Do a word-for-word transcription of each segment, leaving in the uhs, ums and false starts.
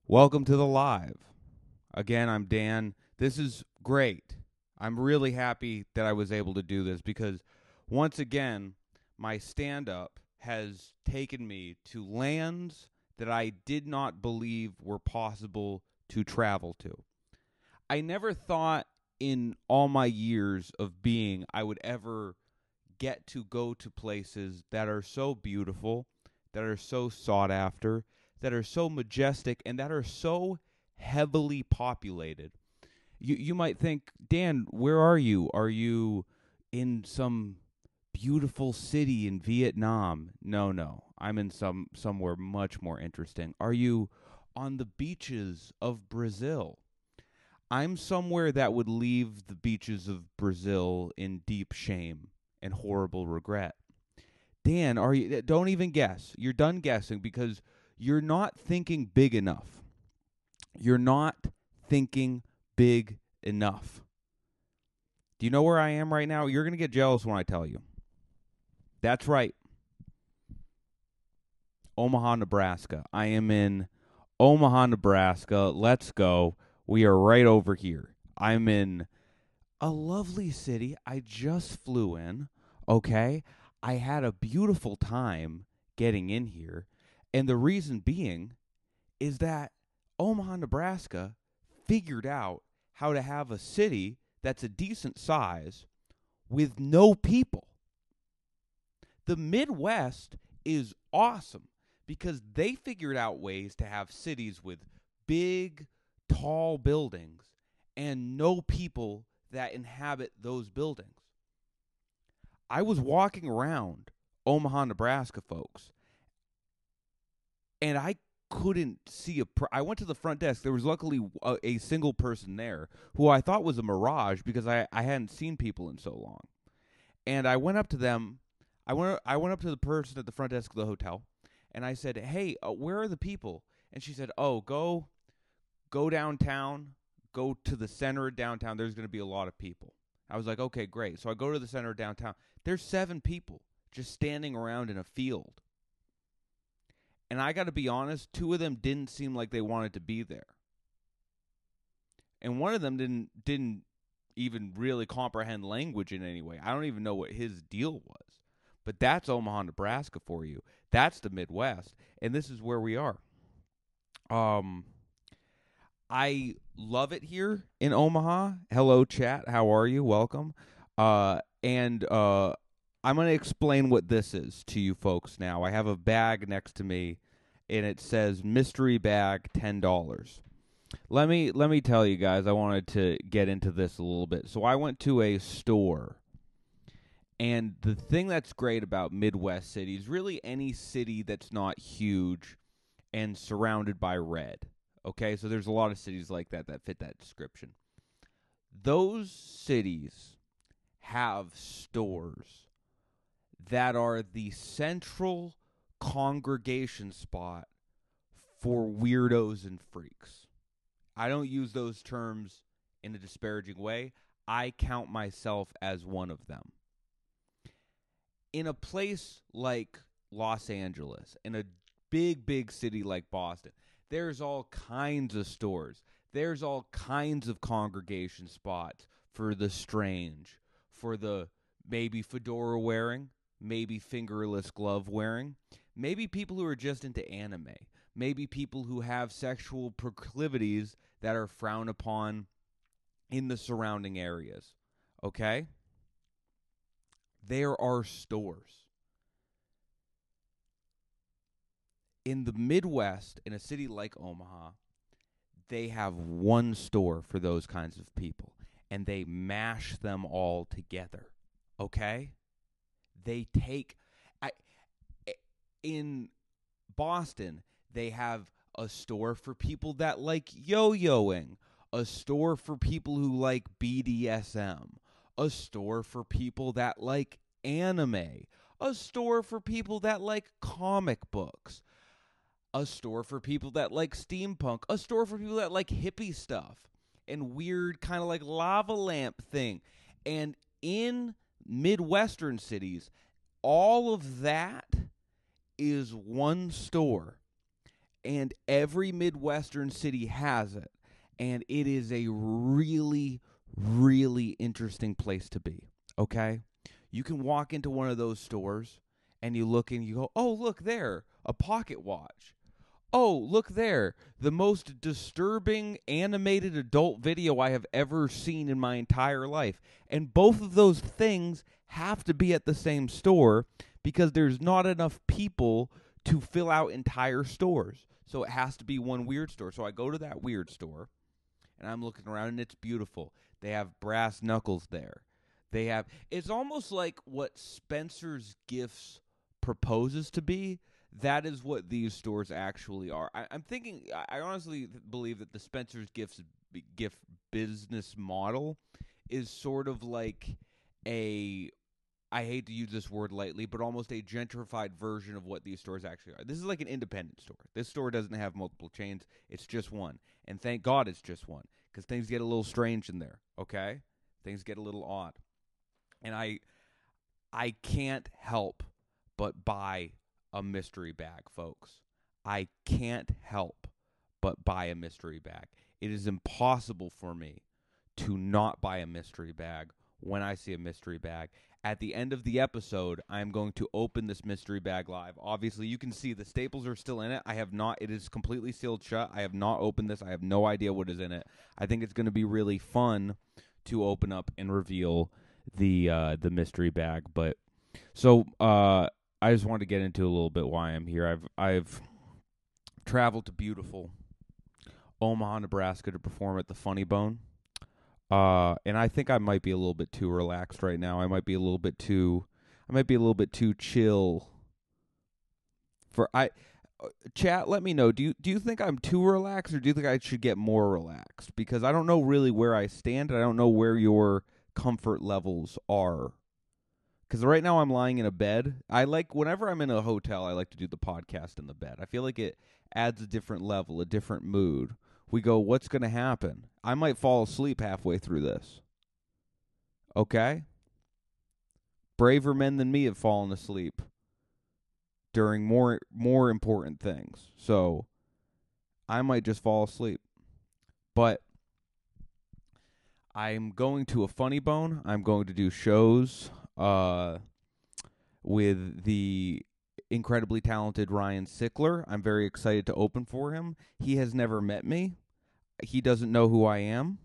Welcome to the live. Again, I'm Dan. This is great. I'm really happy that I was able to do this because once again, my stand up has taken me to lands that I did not believe were possible to travel to. I never thought in all my years of being I would ever get to go to places that are so beautiful, that are so sought after, that are so majestic, and that are so heavily populated. You you might think, Dan, where are you? Are you in some beautiful city in Vietnam? No, no. I'm in some somewhere much more interesting. Are you on the beaches of Brazil? I'm somewhere that would leave the beaches of Brazil in deep shame and horrible regret. Dan, are you don't even guess. You're done guessing because you're not thinking big enough. You're not thinking big enough. Do you know where I am right now? You're going to get jealous when I tell you. That's right. Omaha, Nebraska. I am in Omaha, Nebraska. Let's go. We are right over here. I'm in a lovely city. I just flew in. Okay. I had a beautiful time getting in here. And the reason being is that Omaha, Nebraska figured out how to have a city that's a decent size with no people. The Midwest is awesome because they figured out ways to have cities with big, tall buildings and no people that inhabit those buildings. I was walking around Omaha, Nebraska, folks, and I couldn't see a. Pr- I went to the front desk. There was luckily a, a single person there who I thought was a mirage because I, I hadn't seen people in so long. And I went up to them. I went I went up to the person at the front desk of the hotel, and I said, "Hey, uh, where are the people?" And she said, "Oh, go go downtown. Go to the center of downtown. There's going to be a lot of people." I was like, "Okay, great." So I go to the center of downtown. There's seven people just standing around in a field. And I got to be honest, two of them didn't seem like they wanted to be there. And one of them didn't didn't even really comprehend language in any way. I don't even know what his deal was. But that's Omaha, Nebraska for you. That's the Midwest, and this is where we are. Um I love it here in Omaha. Hello chat, how are you? Welcome. Uh and uh I'm going to explain what this is to you folks now. I have a bag next to me and it says mystery bag ten dollars. Let me let me tell you guys, I wanted to get into this a little bit. So I went to a store. And the thing that's great about Midwest cities, really any city that's not huge and surrounded by red. Okay? So there's a lot of cities like that that fit that description. Those cities have stores that are the central congregation spot for weirdos and freaks. I don't use those terms in a disparaging way. I count myself as one of them. In a place like Los Angeles, in a big, big city like Boston, there's all kinds of stores. There's all kinds of congregation spots for the strange, for the maybe fedora wearing, maybe fingerless glove wearing, maybe people who are just into anime, maybe people who have sexual proclivities that are frowned upon in the surrounding areas. Okay? There are stores. In the Midwest, in a city like Omaha, they have one store for those kinds of people, and they mash them all together. Okay? They take I, in Boston, they have a store for people that like yo-yoing, a store for people who like B D S M, a store for people that like anime, a store for people that like comic books, a store for people that like steampunk, a store for people that like hippie stuff and weird kind of like lava lamp thing. And in Midwestern cities, all of that is one store. And every Midwestern city has it. And it is a really, really interesting place to be, okay? You can walk into one of those stores and you look and you go, oh, look there, a pocket watch. Oh, look there, the most disturbing animated adult video I have ever seen in my entire life. And both of those things have to be at the same store because there's not enough people to fill out entire stores. So it has to be one weird store. So I go to that weird store, and I'm looking around, and it's beautiful. They have brass knuckles there. They have, it's almost like what Spencer's Gifts proposes to be. That is what these stores actually are. I, I'm thinking, I honestly believe that the Spencer's Gifts gift business model is sort of like a, I hate to use this word lightly, but almost a gentrified version of what these stores actually are. This is like an independent store. This store doesn't have multiple chains. It's just one. And thank God it's just one, because things get a little strange in there, okay? Things get a little odd. And I I can't help but buy a mystery bag, folks. I can't help but buy a mystery bag. It is impossible for me to not buy a mystery bag when I see a mystery bag. At the end of the episode, I am going to open this mystery bag live. Obviously, you can see the staples are still in it. I have not, it is completely sealed shut. I have not opened this. I have no idea what is in it. I think it's going to be really fun to open up and reveal the uh, the mystery bag. But so uh, I just wanted to get into a little bit why I'm here. I've I've traveled to beautiful Omaha, Nebraska to perform at the Funny Bone. Uh, and I think I might be a little bit too relaxed right now. I might be a little bit too, I might be a little bit too chill. For I, uh, chat, let me know. Do you do you think I'm too relaxed, or do you think I should get more relaxed? Because I don't know really where I stand. And I don't know where your comfort levels are. Because right now I'm lying in a bed. I like, whenever I'm in a hotel, I like to do the podcast in the bed. I feel like it adds a different level, a different mood. We go, what's going to happen? I might fall asleep halfway through this. Okay? Braver men than me have fallen asleep during more more important things. So I might just fall asleep. But I'm going to a Funny Bone. I'm going to do shows uh, with the incredibly talented Ryan Sickler. I'm very excited to open for him. He has never met me. He doesn't know who I am.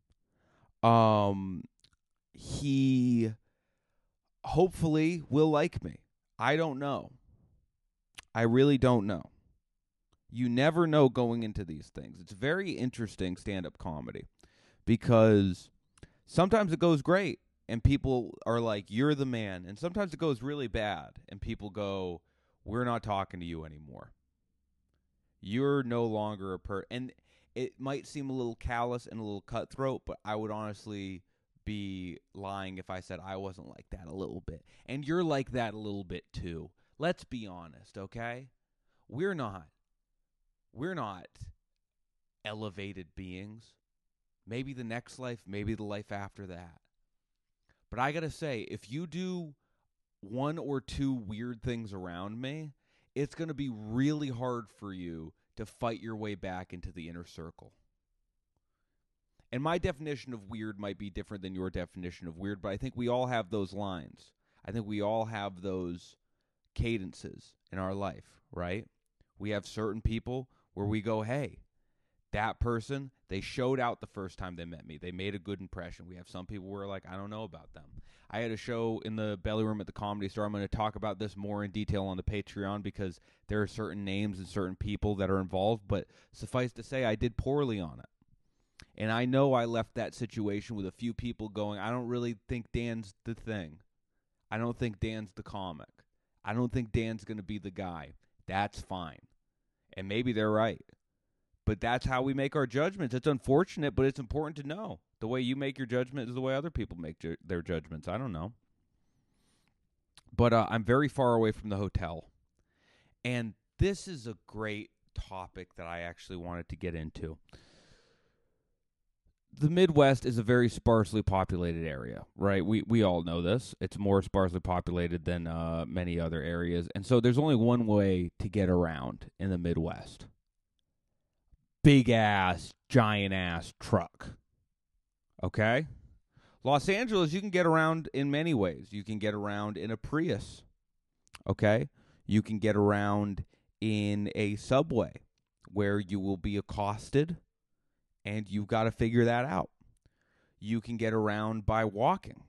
Um, he hopefully will like me. I don't know. I really don't know. You never know going into these things. It's very interesting stand-up comedy because sometimes it goes great and people are like, you're the man. And sometimes it goes really bad and people go, we're not talking to you anymore. You're no longer a per... And it might seem a little callous and a little cutthroat, but I would honestly be lying if I said I wasn't like that a little bit. And you're like that a little bit too. Let's be honest, okay? We're not. We're not elevated beings. Maybe the next life, maybe the life after that. But I gotta say, if you do one or two weird things around me, it's going to be really hard for you to fight your way back into the inner circle. And my definition of weird might be different than your definition of weird, but I think we all have those lines. I think we all have those cadences in our life, right? We have certain people where we go, hey, that person, they showed out the first time they met me. They made a good impression. We have some people where like, I don't know about them. I had a show in the Belly Room at the Comedy Store. I'm going to talk about this more in detail on the Patreon because there are certain names and certain people that are involved. But suffice to say, I did poorly on it. And I know I left that situation with a few people going, I don't really think Dan's the thing. I don't think Dan's the comic. I don't think Dan's going to be the guy. That's fine. And maybe they're right. But that's how we make our judgments. It's unfortunate, but it's important to know. The way you make your judgment is the way other people make ju- their judgments. I don't know. But uh, I'm very far away from the hotel. And this is a great topic that I actually wanted to get into. The Midwest is a very sparsely populated area, right? We we all know this. It's more sparsely populated than uh, many other areas. And so there's only one way to get around in the Midwest. big ass, giant ass truck. Okay? Los Angeles, you can get around in many ways. You can get around in a Prius. Okay? You can get around in a subway where you will be accosted and you've got to figure that out. You can get around by walking.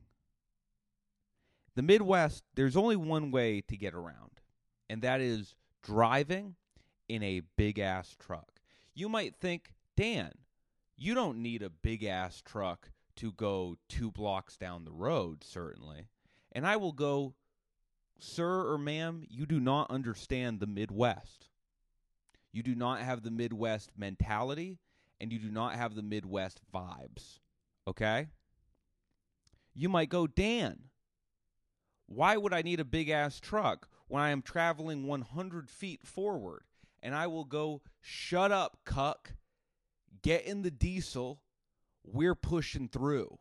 The Midwest, there's only one way to get around, and that is driving in a big-ass truck. You might think, Dan, you don't need a big-ass truck to go two blocks down the road, certainly. And I will go, sir or ma'am, you do not understand the Midwest. You do not have the Midwest mentality, and you do not have the Midwest vibes, okay? You might go, Dan, why would I need a big-ass truck when I am traveling one hundred feet forward? And I will go, shut up, cuck. Get in the diesel. We're pushing through.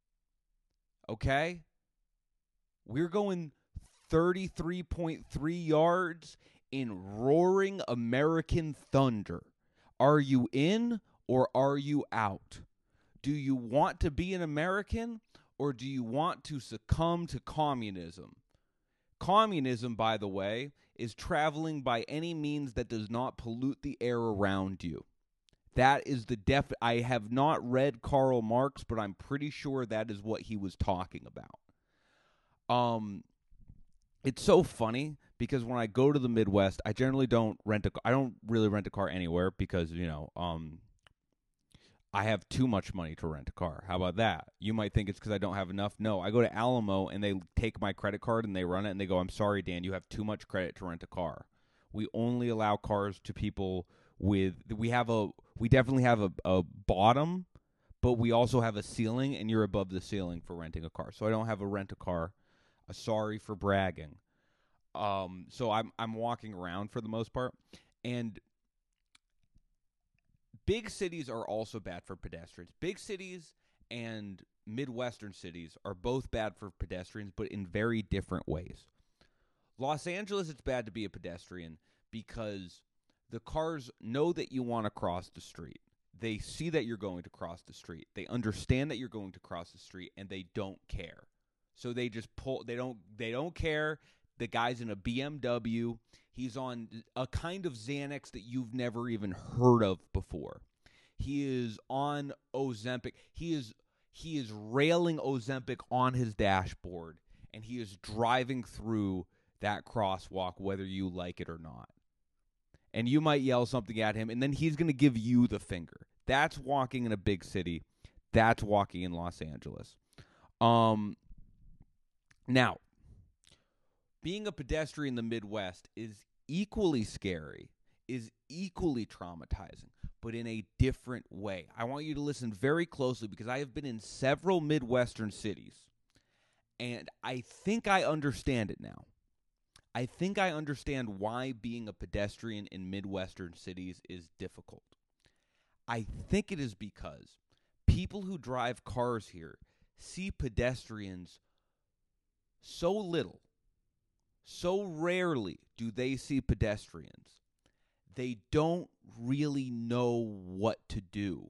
Okay? We're going thirty-three point three yards in roaring American thunder. Are you in or are you out? Do you want to be an American or do you want to succumb to communism? Communism, by the way, is traveling by any means that does not pollute the air around you. That is the def. I have not read Karl Marx, but I'm pretty sure that is what he was talking about. Um, it's so funny because when I go to the Midwest, I generally don't rent a. I don't really rent a car anywhere because you know, um, I have too much money to rent a car. How about that? You might think it's because I don't have enough. No, I go to Alamo and they take my credit card and they run it and they go, I'm sorry, Dan, you have too much credit to rent a car. We only allow cars to people with, we have a, we definitely have a, a bottom, but we also have a ceiling and you're above the ceiling for renting a car. So I don't have a rent a car. Uh, sorry for bragging. Um, so I'm, I'm walking around for the most part, and big cities are also bad for pedestrians. Big cities and Midwestern cities are both bad for pedestrians, but in very different ways. Los Angeles, it's bad to be a pedestrian because the cars know that you want to cross the street. They see that you're going to cross the street. They understand that you're going to cross the street, and they don't care. So they just pull. They don't. They don't care. The guy's in a B M W. He's on a kind of Xanax that you've never even heard of before. He is on Ozempic. He is he is railing Ozempic on his dashboard, and he is driving through that crosswalk whether you like it or not. And you might yell something at him, and then he's going to give you the finger. That's walking in a big city. That's walking in Los Angeles. Um, now, being a pedestrian in the Midwest is equally scary, is equally traumatizing, but in a different way. I want you to listen very closely because I have been in several Midwestern cities, and I think I understand it now. I think I understand why being a pedestrian in Midwestern cities is difficult. I think it is because people who drive cars here see pedestrians so little. So rarely do they see pedestrians. They don't really know what to do.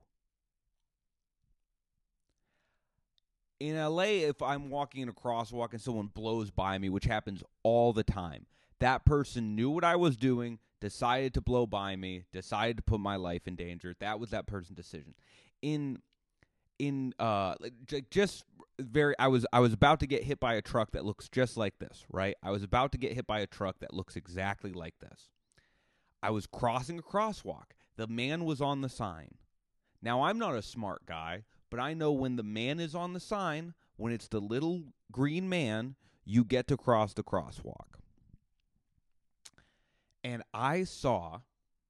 In L A, if I'm walking in a crosswalk and someone blows by me, which happens all the time, that person knew what I was doing, decided to blow by me, decided to put my life in danger. That was that person's decision. In in uh just very I was I was about to get hit by a truck that looks just like this, right? I was about to get hit by a truck that looks exactly like this. I was crossing a crosswalk. The man was on the sign. Now, I'm not a smart guy, but I know when the man is on the sign, when it's the little green man, you get to cross the crosswalk. And I saw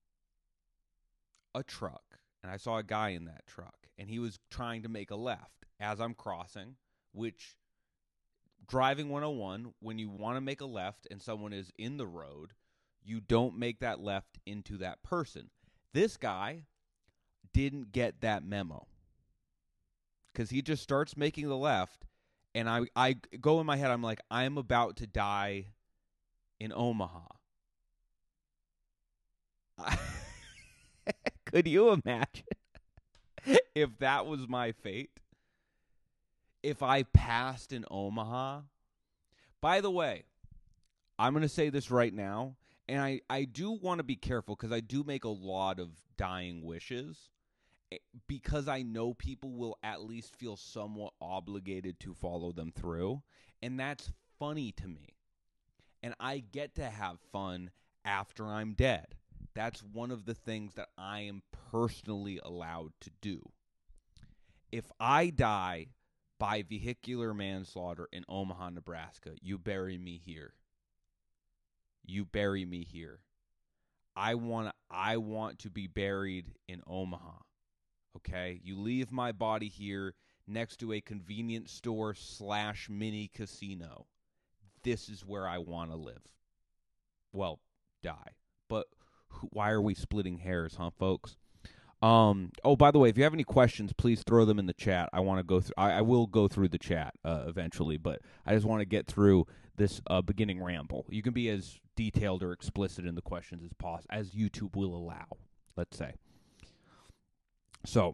a truck, and I saw a guy in that truck, and he was trying to make a left as I'm crossing, which driving one oh one, when you want to make a left and someone is in the road, you don't make that left into that person. This guy didn't get that memo because he just starts making the left, and I, I go in my head, I'm like, I'm about to die in Omaha. Could you imagine if that was my fate? If I passed in Omaha? By the way, I'm going to say this right now, and I, I do want to be careful because I do make a lot of dying wishes because I know people will at least feel somewhat obligated to follow them through, and that's funny to me. And I get to have fun after I'm dead. That's one of the things that I am personally allowed to do. If I die by vehicular manslaughter in Omaha, Nebraska, you bury me here. You bury me here. I want I want to be buried in Omaha. Okay? You leave my body here next to a convenience store slash mini casino. This is where I want to live. Well, die. But why are we splitting hairs, huh, folks? Um. Oh, by the way, if you have any questions, please throw them in the chat. I want to go through. I, I will go through the chat uh, eventually, but I just want to get through this uh, beginning ramble. You can be as detailed or explicit in the questions as possible, as YouTube will allow. Let's say. So,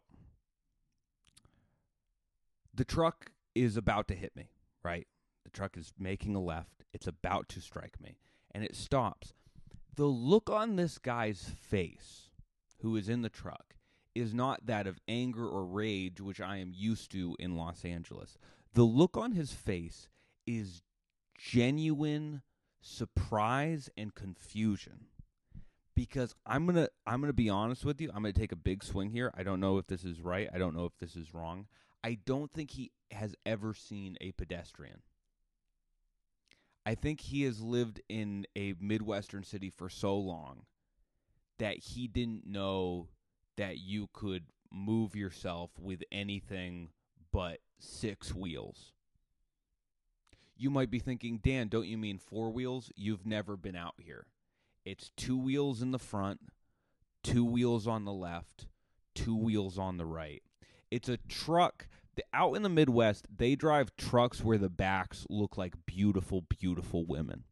the truck is about to hit me. Right. The truck is making a left. It's about to strike me, and it stops. The look on this guy's face, who is in the truck, is not that of anger or rage, which I am used to in Los Angeles. The look on his face is genuine surprise and confusion. Because I'm gonna I'm gonna be honest with you, I'm gonna take a big swing here. I don't know if this is right. I don't know if this is wrong. I don't think he has ever seen a pedestrian. I think he has lived in a Midwestern city for so long that he didn't know that you could move yourself with anything but six wheels. You might be thinking, Dan, don't you mean four wheels? You've never been out here. It's two wheels in the front, two wheels on the left, two wheels on the right. It's a truck. Out in the Midwest, they drive trucks where the backs look like beautiful, beautiful women.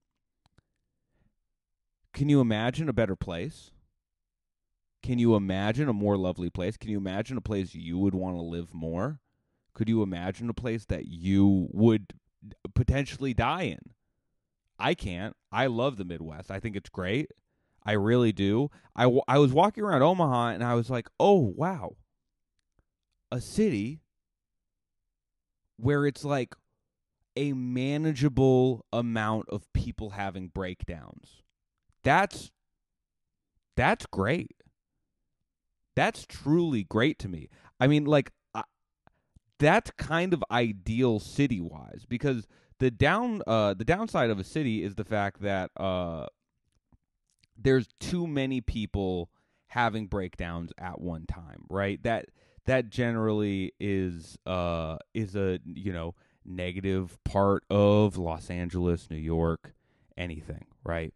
Can you imagine a better place? Can you imagine a more lovely place? Can you imagine a place you would want to live more? Could you imagine a place that you would potentially die in? I can't. I love the Midwest. I think it's great. I really do. I, w- I was walking around Omaha, and I was like, oh, wow. A city where it's like a manageable amount of people having breakdowns. That's that's great. That's truly great to me. I mean, like, uh, that's kind of ideal city-wise, because the down uh, the downside of a city is the fact that uh, there's too many people having breakdowns at one time, right? That that generally is uh, is a, you know, negative part of Los Angeles, New York, anything, right?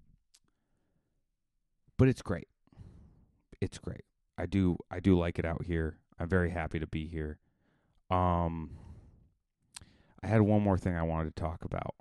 But it's great. It's great. I do I do like it out here. I'm very happy to be here. Um I had one more thing I wanted to talk about.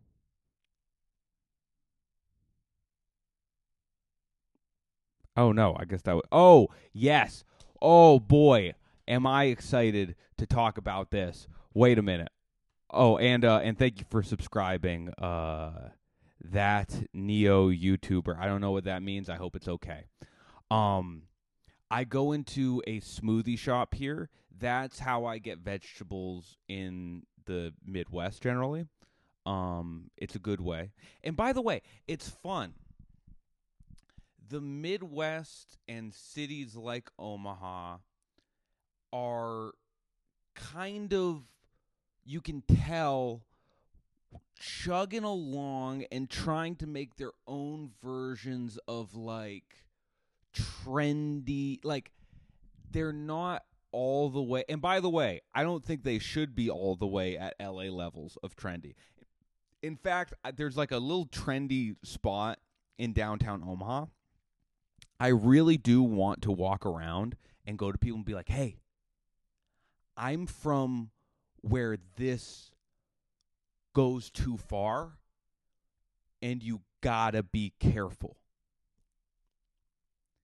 Oh no, I guess that was Oh, yes. Oh boy, am I excited to talk about this. Wait a minute. Oh, and uh and thank you for subscribing. Uh that Neo YouTuber. I don't know what that means. I hope it's okay. Um I go into a smoothie shop here. That's how I get vegetables in the Midwest generally. Um, it's a good way. And by the way, it's fun. The Midwest and cities like Omaha are kind of, you can tell, chugging along and trying to make their own versions of, like, trendy, like, they're not all the way. And by the way, I don't think they should be all the way at L A levels of trendy. In fact, there's like a little trendy spot in downtown Omaha. I really do want to walk around and go to people and be like, hey, I'm from where this goes too far, and you gotta be careful.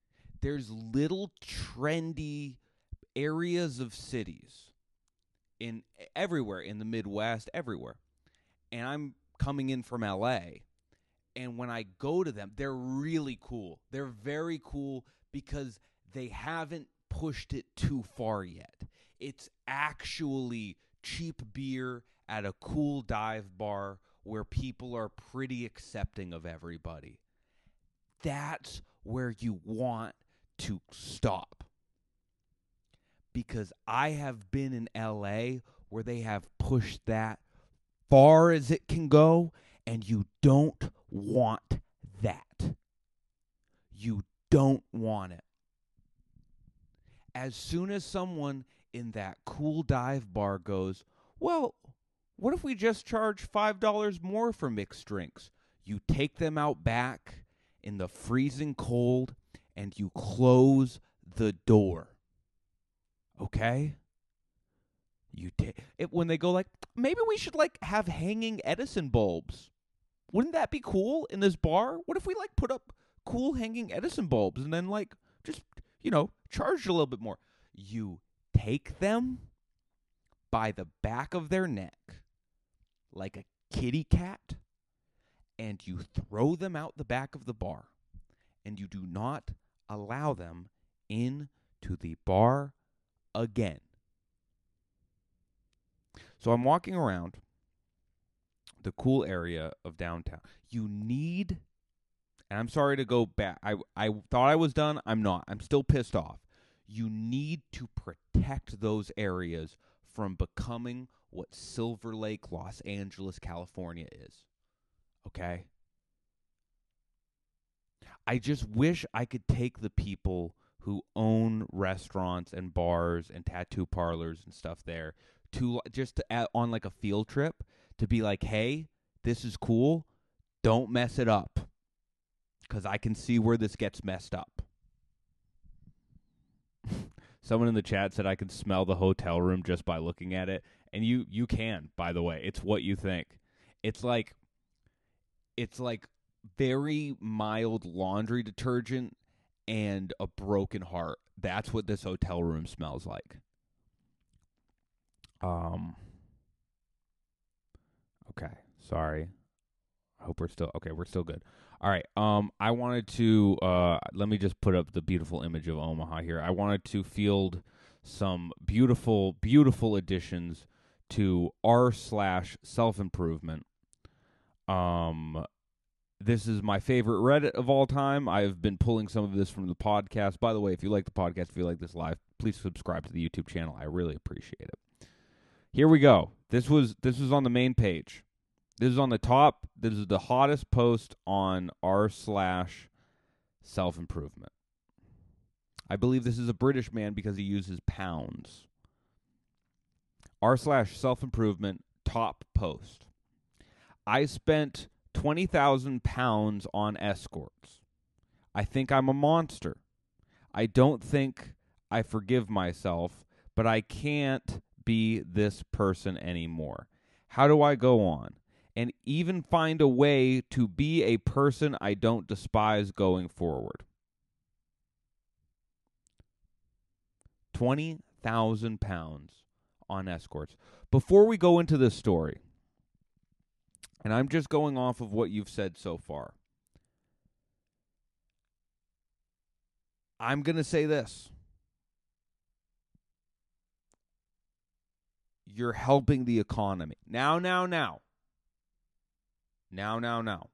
there's little trendy areas of cities in everywhere in the Midwest, everywhere. And I'm coming in from L A, and when I go to them, they're really cool. They're very cool because they haven't pushed it too far yet. It's actually cheap beer at a cool dive bar where people are pretty accepting of everybody. That's where you want to stop. Because I have been in L A where they have pushed that far as it can go, and you don't want that. You don't want it. As soon as someone in that cool dive bar goes, well, what if we just charge five dollars more for mixed drinks? You take them out back in the freezing cold and you close the door. Okay? You take it when they go like, maybe we should like have hanging Edison bulbs. Wouldn't that be cool in this bar? What if we like put up cool hanging Edison bulbs and then like just, you know, charge a little bit more? You take them by the back of their neck like a kitty cat and you throw them out the back of the bar and you do not allow them into the bar again. So I'm walking around the cool area of downtown. You need, and I'm sorry to go back. I, I thought I was done. I'm not. I'm still pissed off. You need to protect those areas from becoming what Silver Lake, Los Angeles, California is. Okay? I just wish I could take the people who own restaurants and bars and tattoo parlors and stuff there to just to add on like a field trip to be like, hey, this is cool. Don't mess it up. Because I can see where this gets messed up. Someone in the chat said I can smell the hotel room just by looking at it. And you you can, by the way. It's what you think. It's like it's like very mild laundry detergent and a broken heart. That's what this hotel room smells like. Um Okay, sorry. I hope we're still okay, we're still good. All right. Um, I wanted to uh, let me just put up the beautiful image of Omaha here. I wanted to field some beautiful, beautiful additions to r slash self improvement. Um, this is my favorite Reddit of all time. I've been pulling some of this from the podcast. By the way, if you like the podcast, if you like this live, please subscribe to the YouTube channel. I really appreciate it. Here we go. This was this was on the main page. This is on the top. This is the hottest post on r slash self-improvement. I believe this is a British man because he uses pounds. r slash self-improvement top post. I spent twenty thousand pounds on escorts. I think I'm a monster. I don't think I forgive myself, but I can't be this person anymore. How do I go on and even find a way to be a person I don't despise going forward? twenty thousand pounds on escorts. Before we go into this story, and I'm just going off of what you've said so far, I'm going to say this. You're helping the economy. Now, now, now. Now, now, now.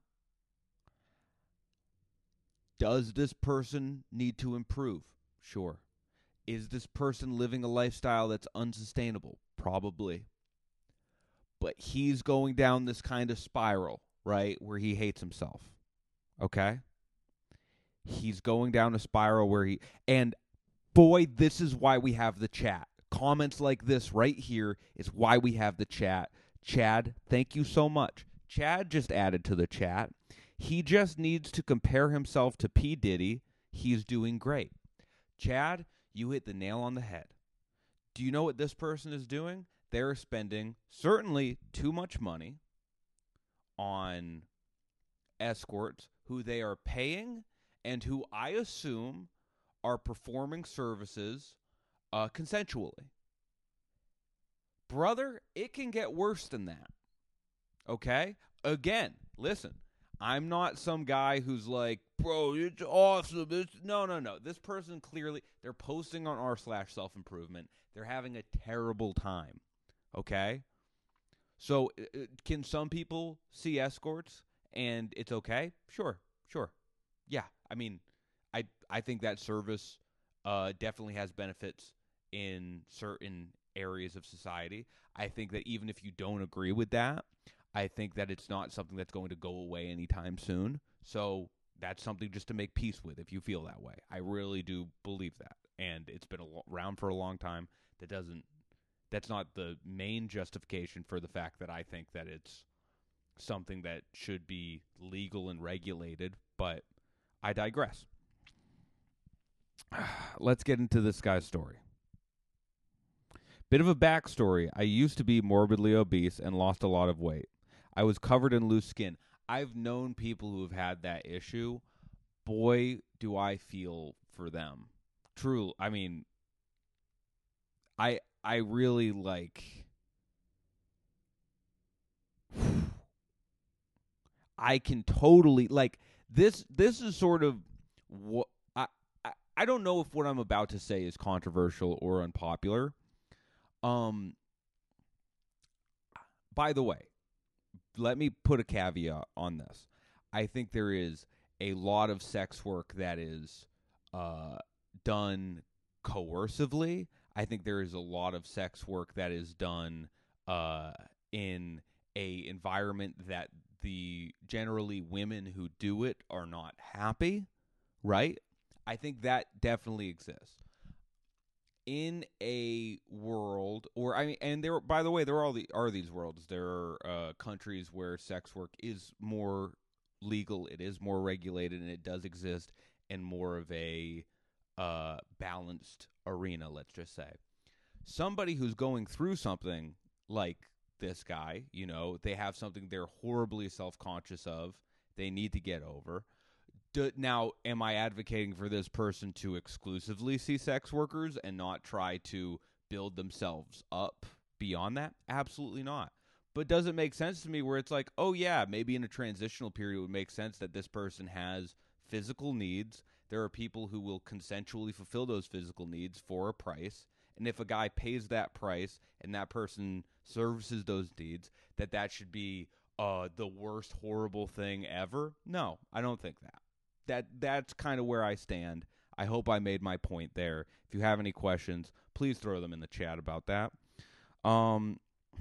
Does this person need to improve? Sure. Is this person living a lifestyle that's unsustainable? Probably. But he's going down this kind of spiral, right, where he hates himself. Okay? He's going down a spiral where he... And, boy, this is why we have the chat. Comments like this right here is why we have the chat. Chad, thank you so much. Chad just added to the chat. He just needs to compare himself to P. Diddy. He's doing great. Chad, you hit the nail on the head. Do you know what this person is doing? They're spending certainly too much money on escorts who they are paying and who I assume are performing services uh, consensually. Brother, it can get worse than that. Okay? Again, listen, I'm not some guy who's like, bro, it's awesome. It's... No, no, no. This person clearly, they're posting on r slash self-improvement. They're having a terrible time. Okay? So uh, can some people see escorts and it's okay? Sure, sure. Yeah, I mean, I I think that service uh, definitely has benefits in certain areas of society. I think that even if you don't agree with that, I think that it's not something that's going to go away anytime soon. So that's something just to make peace with if you feel that way. I really do believe that. And it's been around for a long time. That doesn't that's not the main justification for the fact that I think that it's something that should be legal and regulated, but I digress. Let's get into this guy's story. Bit of a backstory. I used to be morbidly obese and lost a lot of weight. I was covered in loose skin. I've known people who have had that issue. Boy, do I feel for them. True. I mean, I I really like... I can totally... Like, this This is sort of... what I, I, I don't know if what I'm about to say is controversial or unpopular. Um. By the way, let me put a caveat on this. I think there is a lot of sex work that is uh, done coercively. I think there is a lot of sex work that is done uh, in a environment that the generally women who do it are not happy, right? I think that definitely exists. In a world, or I mean, and there, by the way, there are all the are these worlds. There are uh, countries where sex work is more legal, it is more regulated, and it does exist in more of a uh, balanced arena. Let's just say somebody who's going through something like this guy, you know, they have something they're horribly self-conscious of, they need to get over. Do, now, am I advocating for this person to exclusively see sex workers and not try to build themselves up beyond that? Absolutely not. But does it make sense to me where it's like, oh yeah, maybe in a transitional period it would make sense that this person has physical needs. There are people who will consensually fulfill those physical needs for a price. And if a guy pays that price and that person services those needs, that that should be uh, the worst horrible thing ever? No, I don't think that. That that's kind of where I stand. I hope I made my point there. If you have any questions, please throw them in the chat about that. Um,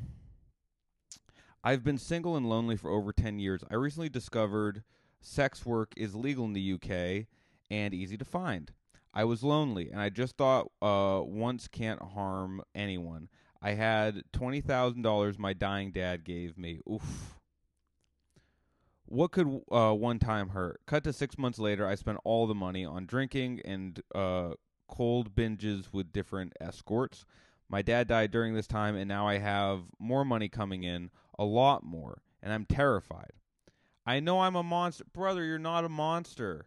I've been single and lonely for over ten years. I recently discovered sex work is legal in the U K and easy to find. I was lonely, and I just thought uh, once can't harm anyone. I had twenty thousand dollars my dying dad gave me. Oof. What could uh, one time hurt? Cut to six months later, I spent all the money on drinking and uh, cold binges with different escorts. My dad died during this time, and now I have more money coming in, a lot more, and I'm terrified. I know I'm a monster. Brother, you're not a monster.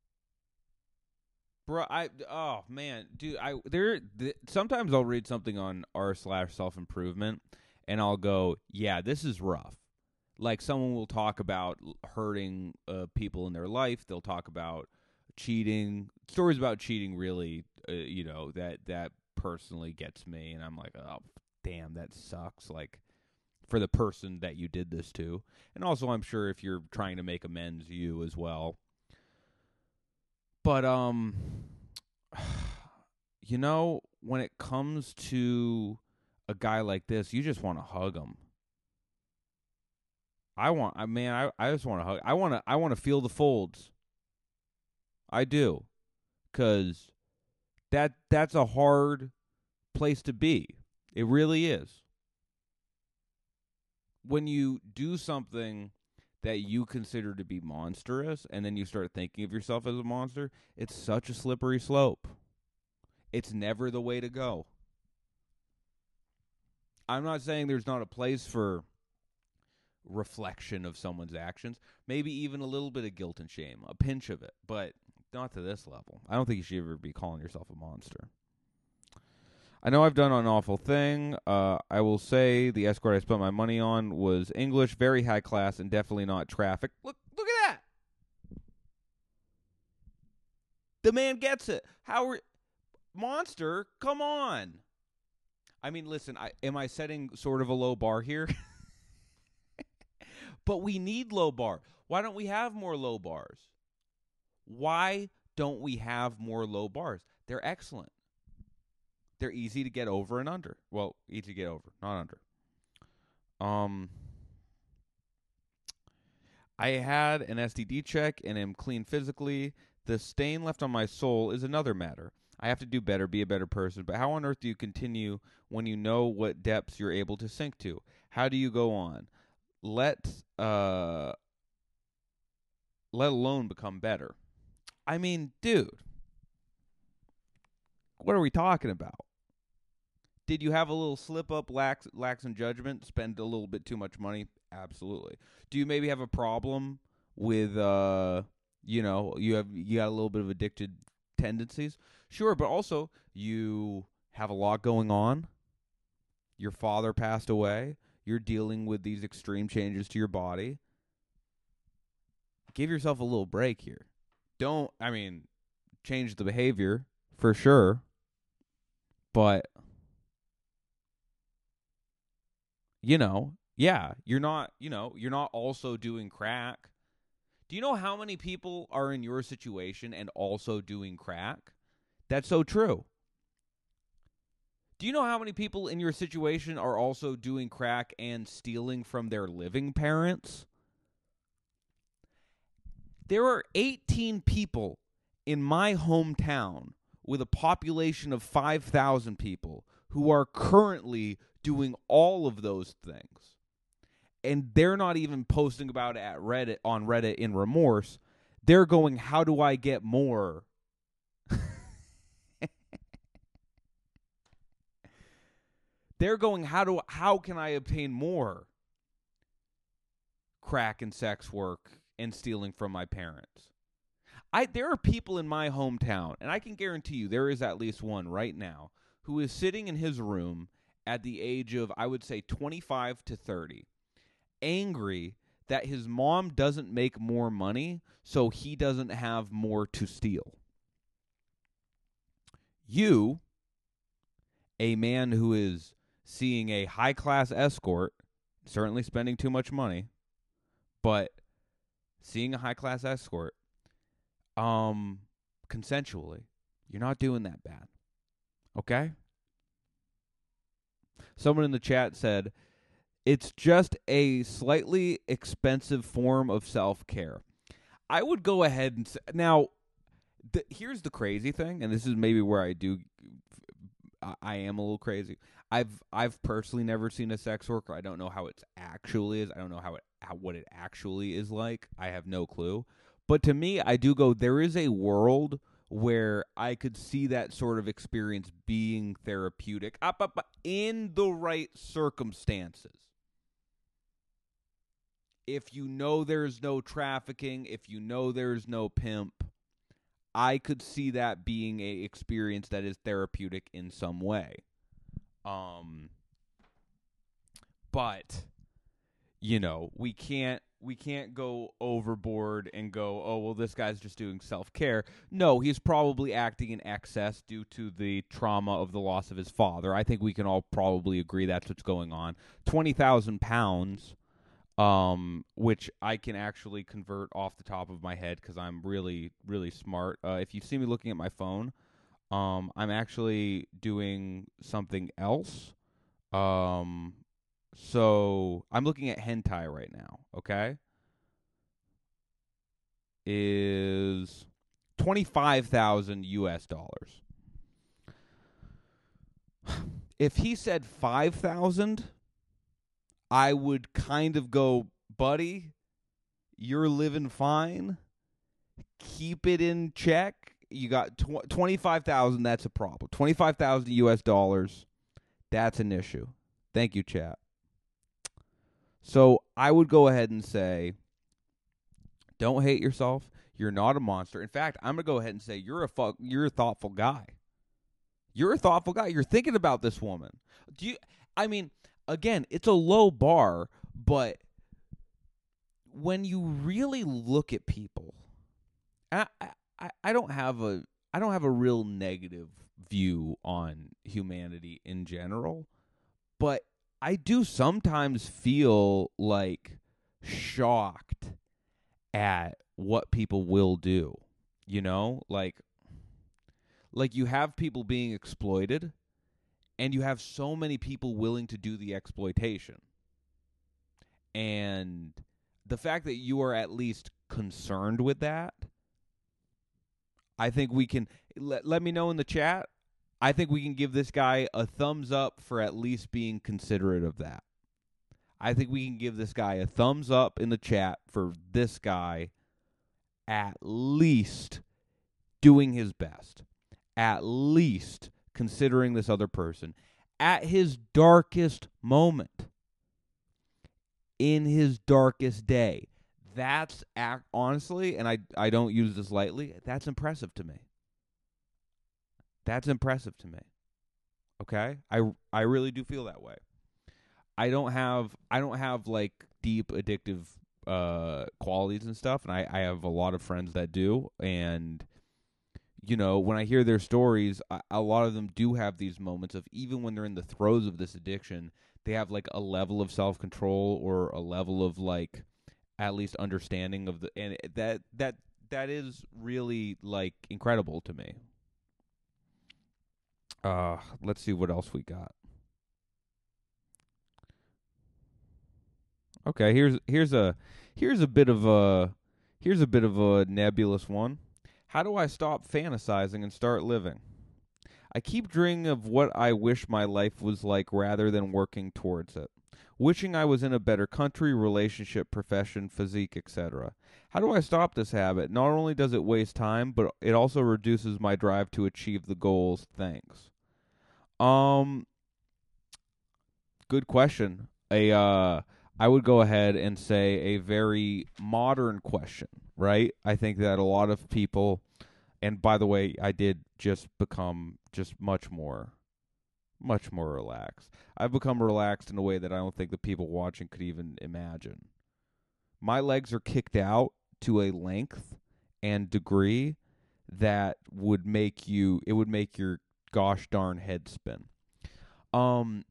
Bro, I oh man, dude, I there th- sometimes I'll read something on r slash self improvement, and I'll go, yeah, this is rough. Like someone will talk about hurting uh, people in their life. They'll talk about cheating. Stories about cheating really, uh, you know, that that personally gets me, and I'm like, oh damn, that sucks. Like for the person that you did this to, and also I'm sure if you're trying to make amends, you as well. But, um, you know, when it comes to a guy like this, you just want to hug him. I want, I man, I, I just want to hug. I want to, I want to feel the folds. I do. Because that, that's a hard place to be. It really is. When you do something that you consider to be monstrous, and then you start thinking of yourself as a monster, it's such a slippery slope. It's never the way to go. I'm not saying there's not a place for reflection of someone's actions, maybe even a little bit of guilt and shame, a pinch of it, but not to this level. I don't think you should ever be calling yourself a monster. I know I've done an awful thing. Uh, I will say the escort I spent my money on was English, very high class, and definitely not traffic. Look, look at that. The man gets it. How are, monster? Come on. I mean, listen. I, am I setting sort of a low bar here? But we need low bar. Why don't we have more low bars? Why don't we have more low bars? They're excellent. They're easy to get over and under. Well, easy to get over, not under. Um, I had an S T D check and am clean physically. The stain left on my soul is another matter. I have to do better, be a better person. But how on earth do you continue when you know what depths you're able to sink to? How do you go on? Let uh, let alone become better. I mean, dude, what are we talking about? Did you have a little slip up, lax, lax in judgment, spend a little bit too much money? Absolutely. Do you maybe have a problem with, uh, you know, you have you got a little bit of addicted tendencies? Sure, but also you have a lot going on. Your father passed away. You're dealing with these extreme changes to your body. Give yourself a little break here. Don't, I mean, change the behavior for sure, but you know, yeah, you're not, you know, you're not also doing crack. Do you know how many people are in your situation and also doing crack? That's so true. Do you know how many people in your situation are also doing crack and stealing from their living parents? There are eighteen people in my hometown with a population of five thousand people who are currently doing all of those things. And they're not even posting about it at Reddit on Reddit in remorse. They're going, how do I get more? They're going, how do how can I obtain more crack and sex work and stealing from my parents? I there are people in my hometown, and I can guarantee you there is at least one right now who is sitting in his room at the age of, I would say, twenty-five to thirty, angry that his mom doesn't make more money, so he doesn't have more to steal. You, a man who is seeing a high-class escort, certainly spending too much money, but seeing a high-class escort, um, consensually, you're not doing that bad. Okay? Someone in the chat said, it's just a slightly expensive form of self-care. I would go ahead and say, now, the, here's the crazy thing, and this is maybe where I do, I, I am a little crazy. I've I've personally never seen a sex worker. I don't know how it actually is. I don't know how it how, what it actually is like. I have no clue. But to me, I do go, there is a world where I could see that sort of experience being therapeutic up, up, up, in the right circumstances. If you know there's no trafficking, if you know there's no pimp, I could see that being a experience that is therapeutic in some way. Um, but, you know, we can't, we can't go overboard and go, oh, well, this guy's just doing self-care. No, he's probably acting in excess due to the trauma of the loss of his father. I think we can all probably agree that's what's going on. twenty thousand pounds, um, which I can actually convert off the top of my head because I'm really, really smart. Uh, if you see me looking at my phone, um, I'm actually doing something else. Um... So, I'm looking at hentai right now, okay? Is twenty-five thousand U S dollars. If he said five thousand, I would kind of go, buddy, you're living fine. Keep it in check. You got tw- twenty-five thousand, that's a problem. twenty-five thousand U S dollars, that's an issue. Thank you, chat. So I would go ahead and say, don't hate yourself. You're not a monster. In fact, I'm gonna go ahead and say you're a fu- you're a thoughtful guy. You're a thoughtful guy. You're thinking about this woman. Do you? I mean, again, it's a low bar, but when you really look at people, I, I, I don't have a I don't have a real negative view on humanity in general, but I do sometimes feel like shocked at what people will do. You know, like like you have people being exploited, and you have so many people willing to do the exploitation. And the fact that you are at least concerned with that, I think we can let, let me know in the chat. I think we can give this guy a thumbs up for at least being considerate of that. I think we can give this guy a thumbs up in the chat for this guy at least doing his best, at least considering this other person at his darkest moment, in his darkest day. That's act honestly, and I I don't use this lightly, that's impressive to me. That's impressive to me. Okay? I I really do feel that way. I don't have I don't have like deep addictive uh qualities and stuff, and I, I have a lot of friends that do, and you know, when I hear their stories, a, a lot of them do have these moments of, even when they're in the throes of this addiction, they have like a level of self-control or a level of like at least understanding of the, and that that that is really like incredible to me. Uh, let's see what else we got. Okay, here's here's a here's a bit of a here's a bit of a nebulous one. How do I stop fantasizing and start living? I keep dreaming of what I wish my life was like rather than working towards it. Wishing I was in a better country, relationship, profession, physique, et cetera. How do I stop this habit? Not only does it waste time, but it also reduces my drive to achieve the goals. Thanks. Um, good question. A uh, I would go ahead and say a very modern question, right? I think that a lot of people, and by the way, I did just become just much more, much more relaxed. I've become relaxed in a way that I don't think the people watching could even imagine. My legs are kicked out to a length and degree that would make you, it would make your gosh darn head spin. Um,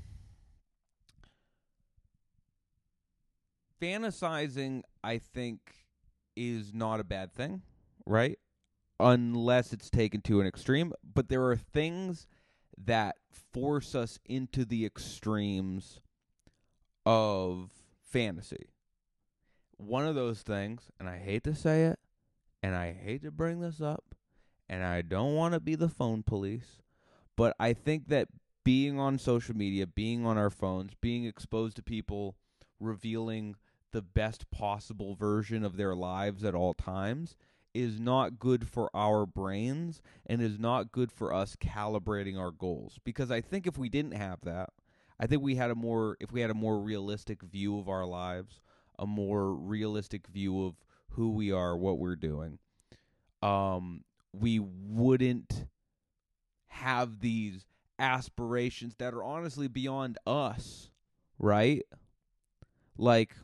fantasizing, I think, is not a bad thing, right? Unless it's taken to an extreme. But there are things that force us into the extremes of fantasy. One of those things, and I hate to say it, and I hate to bring this up, and I don't want to be the phone police, but I think that being on social media, being on our phones, being exposed to people revealing the best possible version of their lives at all times is not good for our brains and is not good for us calibrating our goals. Because I think if we didn't have that, I think we had a more if we had a more realistic view of our lives, a more realistic view of who we are, what we're doing, um, we wouldn't have these aspirations that are honestly beyond us, right? Like,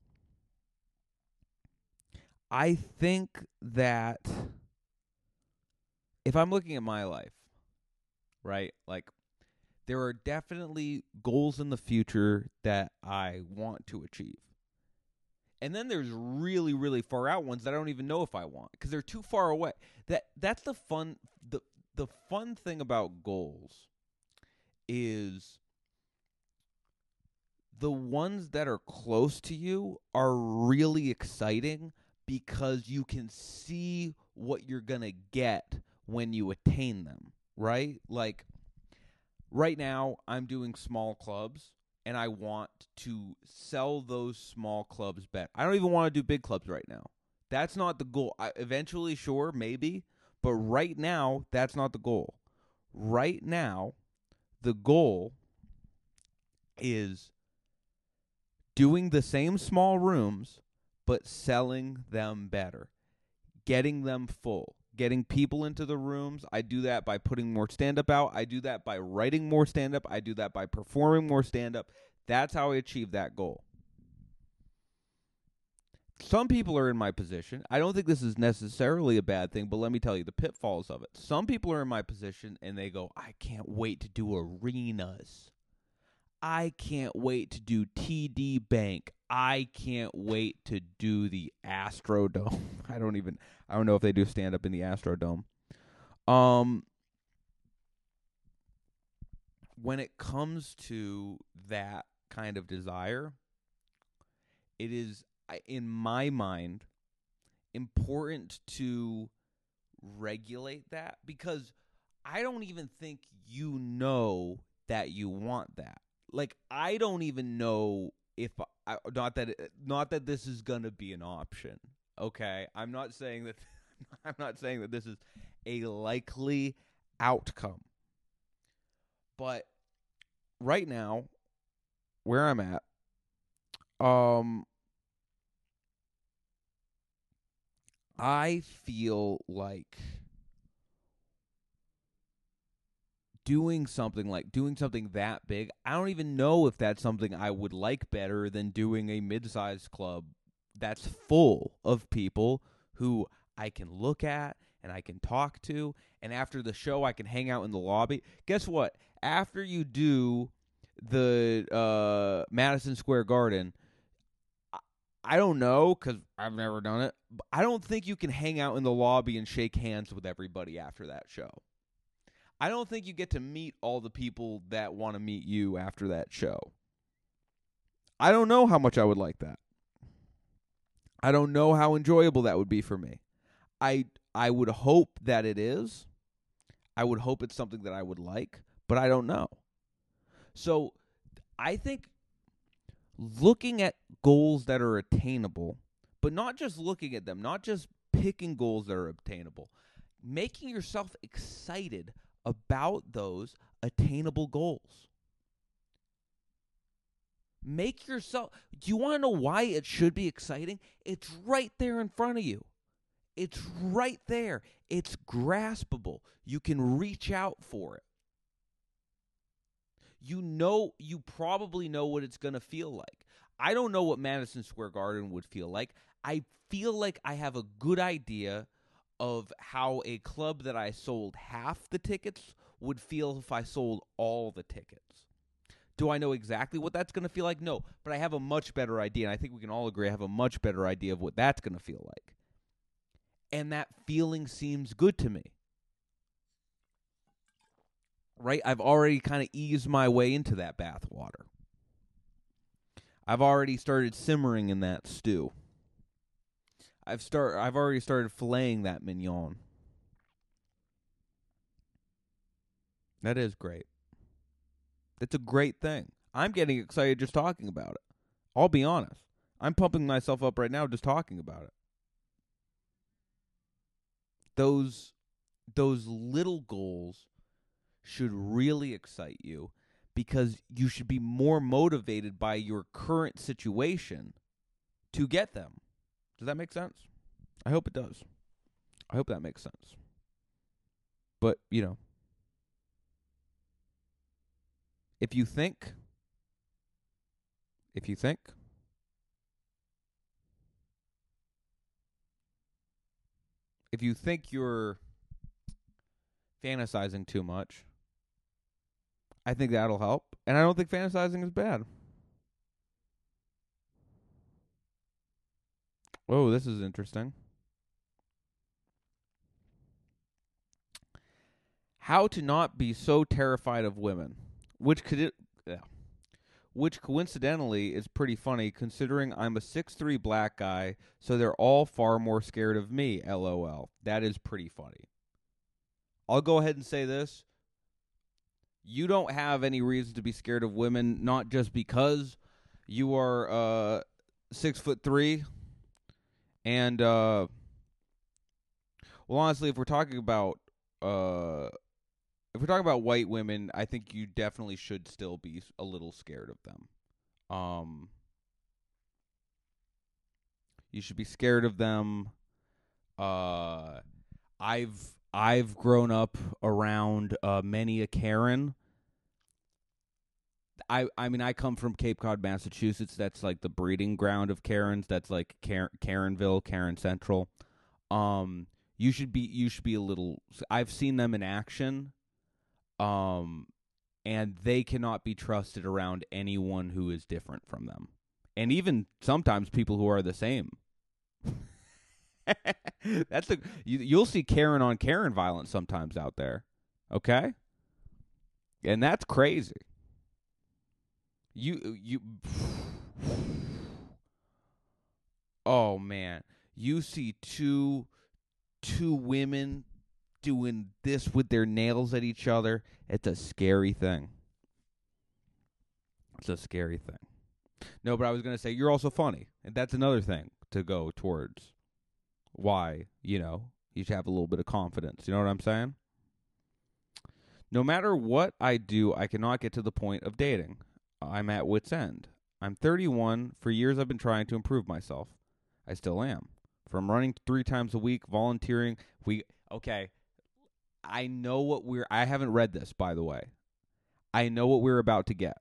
I think that if I'm looking at my life, right, like, there are definitely goals in the future that I want to achieve. And then there's really, really far out ones that I don't even know if I want because they're too far away. That that's the fun the the fun thing about goals is the ones that are close to you are really exciting because you can see what you're going to get when you attain them, right? Like right now I'm doing small clubs. And I want to sell those small clubs better. I don't even want to do big clubs right now. That's not the goal. I, eventually, sure, maybe. But right now, that's not the goal. Right now, the goal is doing the same small rooms, but selling them better. getting them full, getting people into the rooms. I do that by putting more stand-up out. I do that by writing more stand-up. I do that by performing more stand-up. That's how I achieve that goal. Some people are in my position. I don't think this is necessarily a bad thing, but let me tell you the pitfalls of it. Some people are in my position and they go, I can't wait to do arenas. I can't wait to do T D Bank. I can't wait to do the Astrodome. I don't even, I don't know if they do stand up in the Astrodome. Um, when it comes to that kind of desire, it is, in my mind, important to regulate that, because I don't even think you know that you want that. Like, I don't even know if I, not that it, not that this is gonna be an option. Okay, I'm not saying that. I'm not saying that this is a likely outcome. But right now, where I'm at, um, I feel like doing something like doing something that big, I don't even know if that's something I would like better than doing a mid-sized club that's full of people who I can look at and I can talk to, and after the show I can hang out in the lobby. Guess what? After you do the uh, Madison Square Garden, I, I don't know, because I've never done it, but I don't think you can hang out in the lobby and shake hands with everybody after that show. I don't think you get to meet all the people that want to meet you after that show. I don't know how much I would like that. I don't know how enjoyable that would be for me. I I would hope that it is. I would hope it's something that I would like, but I don't know. So I think looking at goals that are attainable, but not just looking at them, not just picking goals that are obtainable, making yourself excited about those attainable goals. Make yourself, do you want to know why it should be exciting? It's right there in front of you. It's right there. It's graspable. You can reach out for it. You know, you probably know what it's going to feel like. I don't know what Madison Square Garden would feel like. I feel like I have a good idea of how a club that I sold half the tickets would feel if I sold all the tickets. Do I know exactly what that's going to feel like? No, but I have a much better idea, and I think we can all agree I have a much better idea of what that's going to feel like. And that feeling seems good to me. Right? I've already kind of eased my way into that bathwater. I've already started simmering in that stew. I've start. I've already started filleting that mignon. That is great. It's a great thing. I'm getting excited just talking about it. I'll be honest. I'm pumping myself up right now just talking about it. Those those little goals should really excite you, because you should be more motivated by your current situation to get them. Does that make sense? I hope it does. I hope that makes sense. But, you know, if you think, if you think, if you think you're fantasizing too much, I think that'll help. And I don't think fantasizing is bad. Oh, this is interesting. How to not be so terrified of women, which could it, yeah, which coincidentally is pretty funny considering I'm a six three black guy, so they're all far more scared of me, LOL. That is pretty funny. I'll go ahead and say this. You don't have any reason to be scared of women, not just because you are uh, six foot three. And, uh, well, honestly, if we're talking about, uh, if we're talking about white women, I think you definitely should still be a little scared of them. Um, you should be scared of them. Uh, I've I've grown up around uh, many a Karen. I I mean I come from Cape Cod, Massachusetts. That's like the breeding ground of Karens. That's like Karen, Karenville, Karen Central. Um, you should be you should be a little. I've seen them in action. Um, and they cannot be trusted around anyone who is different from them, and even sometimes people who are the same. That's the you, you'll see Karen on Karen violence sometimes out there, okay, and that's crazy. You you, oh man, you see two two women doing this with their nails at each other. It's a scary thing. It's a scary thing. No, but I was gonna say you're also funny, and that's another thing to go towards. Why you know you should have a little bit of confidence. You know what I'm saying? No matter what I do, I cannot get to the point of dating. I'm at wit's end. I'm thirty-one. For years, I've been trying to improve myself. I still am. From running three times a week, volunteering. We okay. I know what we're. I haven't read this, by the way. I know what we're about to get.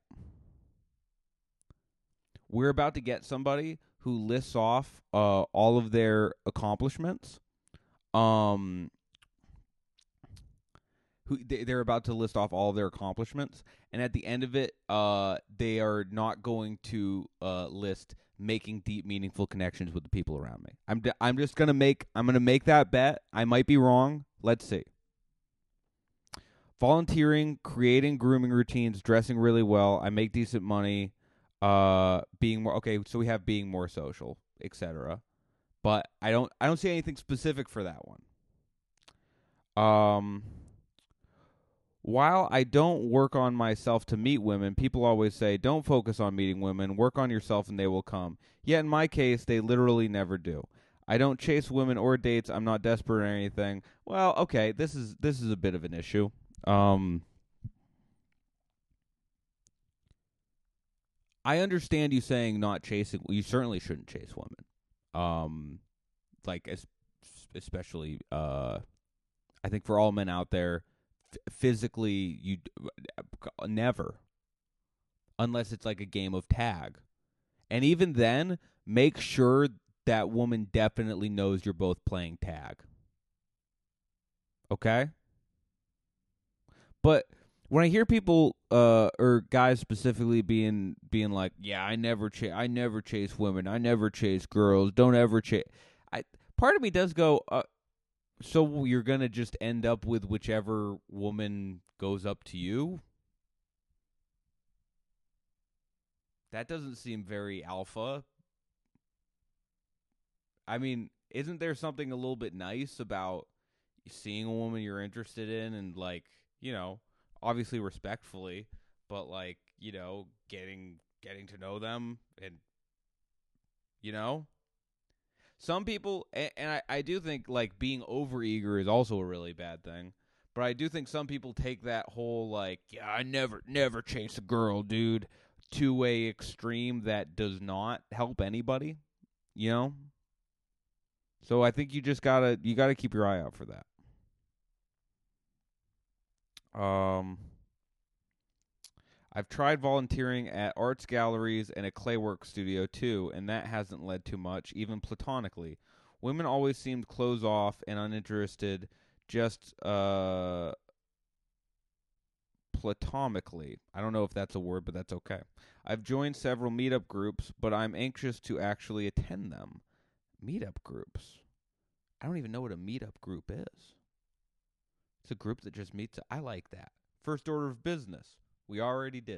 We're about to get somebody who lists off uh, all of their accomplishments. Um, who they're about to list off all of their accomplishments, and at the end of it, uh, they are not going to uh, list making deep, meaningful connections with the people around me. I'm d- I'm just gonna make I'm gonna make that bet. I might be wrong. Let's see. Volunteering, creating grooming routines, dressing really well. I make decent money. Uh, being more okay. So we have being more social, et cetera. But I don't I don't see anything specific for that one. Um. While I don't work on myself to meet women, people always say, don't focus on meeting women, work on yourself and they will come. Yet in my case, they literally never do. I don't chase women or dates. I'm not desperate or anything. Well, okay, this is this is a bit of an issue. Um I understand you saying not chasing. You certainly shouldn't chase women. Um like es- especially uh I think for all men out there, f- physically you d- never, unless it's like a game of tag. And even then, make sure that woman definitely knows you're both playing tag. Okay? But when I hear people uh or guys specifically being being like, "Yeah, I never chase I never chase women. I never chase girls. Don't ever chase." I part of me does go, uh, so you're going to just end up with whichever woman goes up to you? That doesn't seem very alpha. I mean, isn't there something a little bit nice about seeing a woman you're interested in and like, you know, obviously respectfully, but like, you know, getting getting to know them and you know, some people and, and I, I do think like being overeager is also a really bad thing. But I do think some people take that whole like, yeah, I never never chase a girl, dude, to a extreme that does not help anybody, you know? So I think you just gotta you gotta keep your eye out for that. Um, I've tried volunteering at arts galleries and a claywork studio too, and that hasn't led to much, even platonically. Women always seemed closed off and uninterested, just uh platonically. I don't know if that's a word, but that's okay. I've joined several meetup groups, but I'm anxious to actually attend them. Meetup groups. I don't even know what a meetup group is. It's a group that just meets. I like that. First order of business. We already did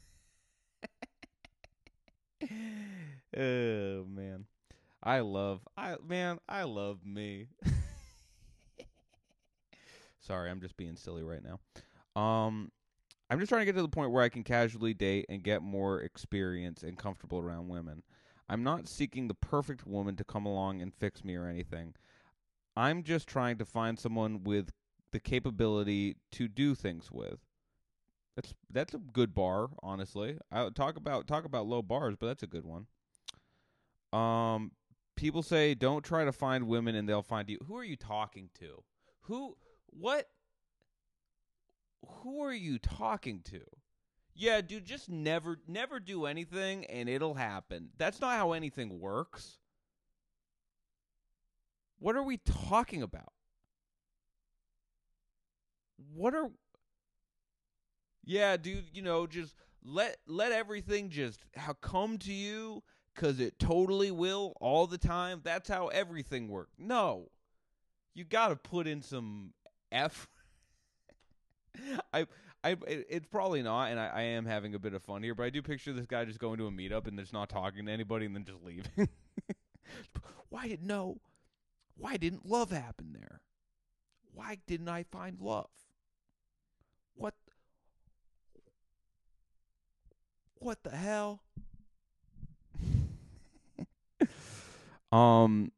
it. Oh man. I love I man, I love me. Sorry, I'm just being silly right now. Um I'm just trying to get to the point where I can casually date and get more experience and comfortable around women. I'm not seeking the perfect woman to come along and fix me or anything. I'm just trying to find someone with the capability to do things with. That's that's a good bar, honestly. I talk about talk about low bars, but that's a good one. Um, People say don't try to find women and they'll find you. Who are you talking to? Who what who are you talking to? Yeah, dude, just never never do anything and it'll happen. That's not how anything works. What are we talking about? What are Yeah, dude, you know, just let let everything just how come to you cuz it totally will all the time. That's how everything works. No. You got to put in some effort. I I it's probably not, and I, I am having a bit of fun here, but I do picture this guy just going to a meetup and just not talking to anybody and then just leaving. Why didn't no? Why didn't love happen there? Why didn't I find love? What? What the hell? um.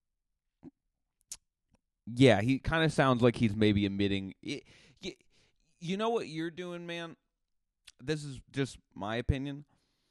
Yeah, he kind of sounds like he's maybe admitting. It, you, you know what you're doing, man? This is just my opinion.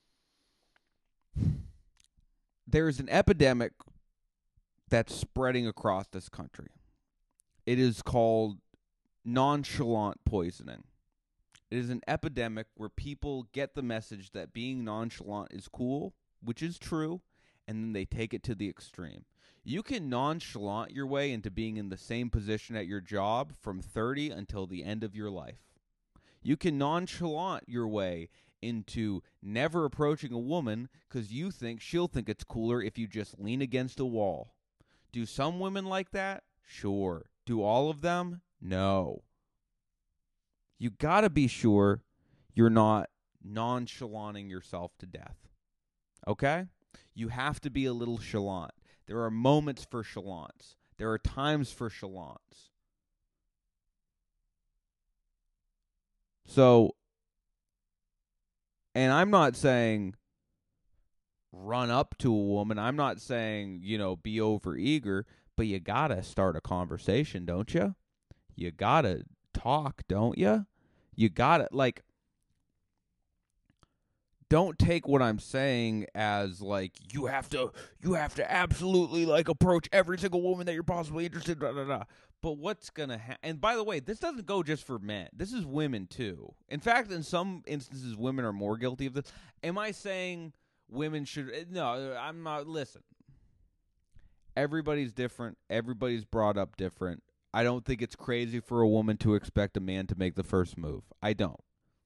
There's an epidemic that's spreading across this country. It is called nonchalant poisoning. It is an epidemic where people get the message that being nonchalant is cool, which is true, and then they take it to the extreme. You can nonchalant your way into being in the same position at your job from thirty until the end of your life. You can nonchalant your way into never approaching a woman because you think she'll think it's cooler if you just lean against a wall. Do some women like that? Sure. Do all of them? No. You gotta be sure you're not nonchalanting yourself to death. Okay? You have to be a little chalant. There are moments for chalants. There are times for chalants. So, and I'm not saying run up to a woman. I'm not saying, you know, be overeager, but you gotta start a conversation, don't you? You gotta talk, don't you? You gotta, like, don't take what I'm saying as like you have to you have to absolutely like approach every single woman that you're possibly interested in. Blah, blah, blah. But what's gonna happen? And by the way, this doesn't go just for men. This is women too. In fact, in some instances, women are more guilty of this. Am I saying women should? No, I'm not. Listen, everybody's different. Everybody's brought up different. I don't think it's crazy for a woman to expect a man to make the first move. I don't.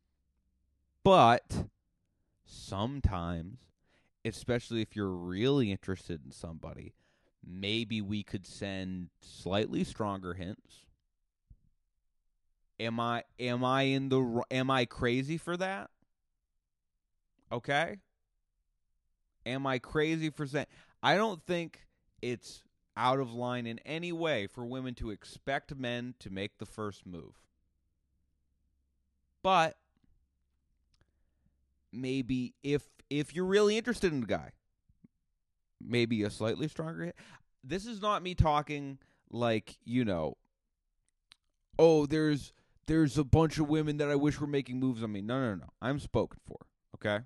But sometimes, especially if you're really interested in somebody, maybe we could send slightly stronger hints. Am I am I in the am I crazy for that? Okay? Am I crazy for saying I don't think it's out of line in any way for women to expect men to make the first move. But maybe if if you're really interested in a guy, maybe a slightly stronger hit. This is not me talking like, you know, oh, there's there's a bunch of women that I wish were making moves on me. No, no, no. I'm spoken for, okay?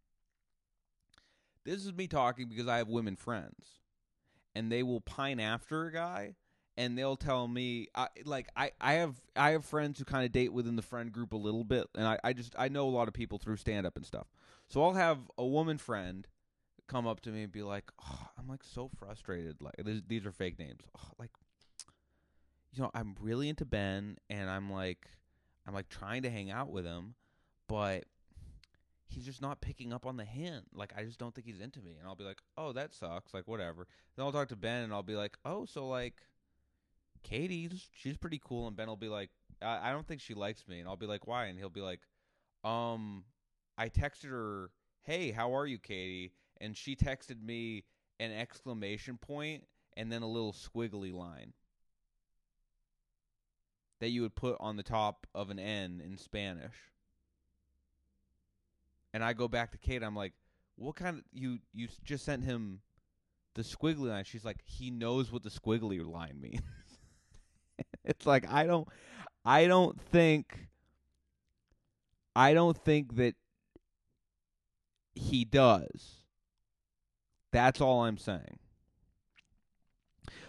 This is me talking because I have women friends, and they will pine after a guy, and they'll tell me, I, like, I, I have I have friends who kind of date within the friend group a little bit, and I, I just, I know a lot of people through stand-up and stuff. So I'll have a woman friend come up to me and be like, oh, I'm, like, so frustrated. Like, these, these are fake names. Oh, like, you know, I'm really into Ben, and I'm, like, I'm, like, trying to hang out with him, but he's just not picking up on the hint. Like, I just don't think he's into me. And I'll be like, oh, that sucks. Like, whatever. Then I'll talk to Ben, and I'll be like, oh, so, like, Katie's, she's pretty cool. And Ben will be like, I, I don't think she likes me. And I'll be like, why? And he'll be like, um, I texted her, hey, how are you, Katie? And she texted me an exclamation point and then a little squiggly line that you would put on the top of an N in Spanish. And I go back to Kate. I'm like, what kind of, you, you just sent him the squiggly line. She's like, he knows what the squiggly line means. It's like, I don't, I don't think, I don't think that he does. That's all I'm saying.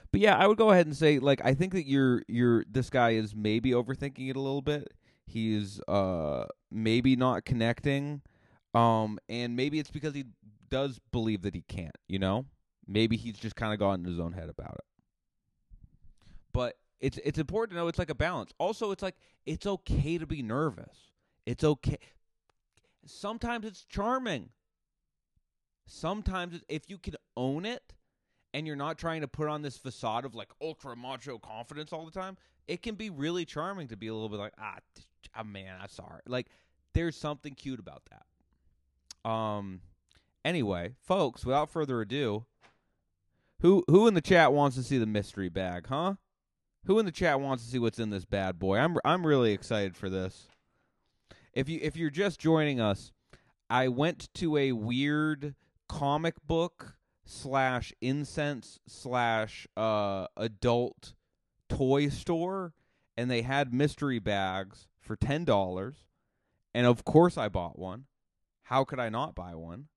But yeah, I would go ahead and say, like, I think that you're you're this guy is maybe overthinking it a little bit. He's uh maybe not connecting, um, and maybe it's because he does believe that he can't. You know, maybe he's just kind of got in his own head about it. But it's it's important to know it's like a balance. Also, it's like it's okay to be nervous. It's okay. Sometimes it's charming. Sometimes it's, if you can own it and you're not trying to put on this facade of like ultra macho confidence all the time, it can be really charming to be a little bit like, ah, ah man, I'm sorry. Like, there's something cute about that. Um, anyway, folks, without further ado, who who in the chat wants to see the mystery bag, huh? Who in the chat wants to see what's in this bad boy? I'm I'm really excited for this. If you if you're just joining us, I went to a weird comic book slash incense slash uh adult toy store, and they had mystery bags for ten dollars, and of course I bought one. How could I not buy one?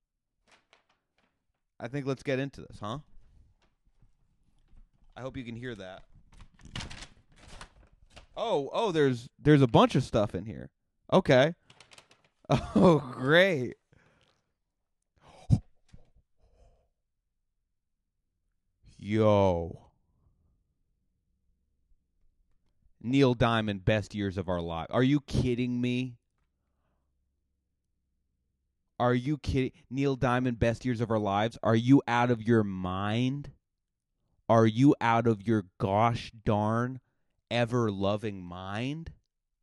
I think let's get into this, huh? I hope you can hear that. Oh, oh, there's there's a bunch of stuff in here. Okay. Oh, great. Yo. Neil Diamond, best years of our life. Are you kidding me? Are you kidding? Neil Diamond, best years of our lives. Are you out of your mind? Are you out of your gosh darn ever loving mind?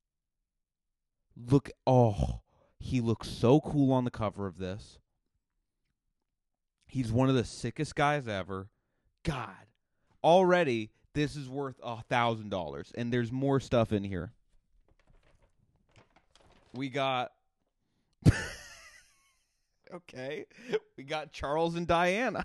Look, oh, he looks so cool on the cover of this. He's one of the sickest guys ever. God, already this is worth a thousand dollars, and there's more stuff in here. We got okay, we got Charles and Diana.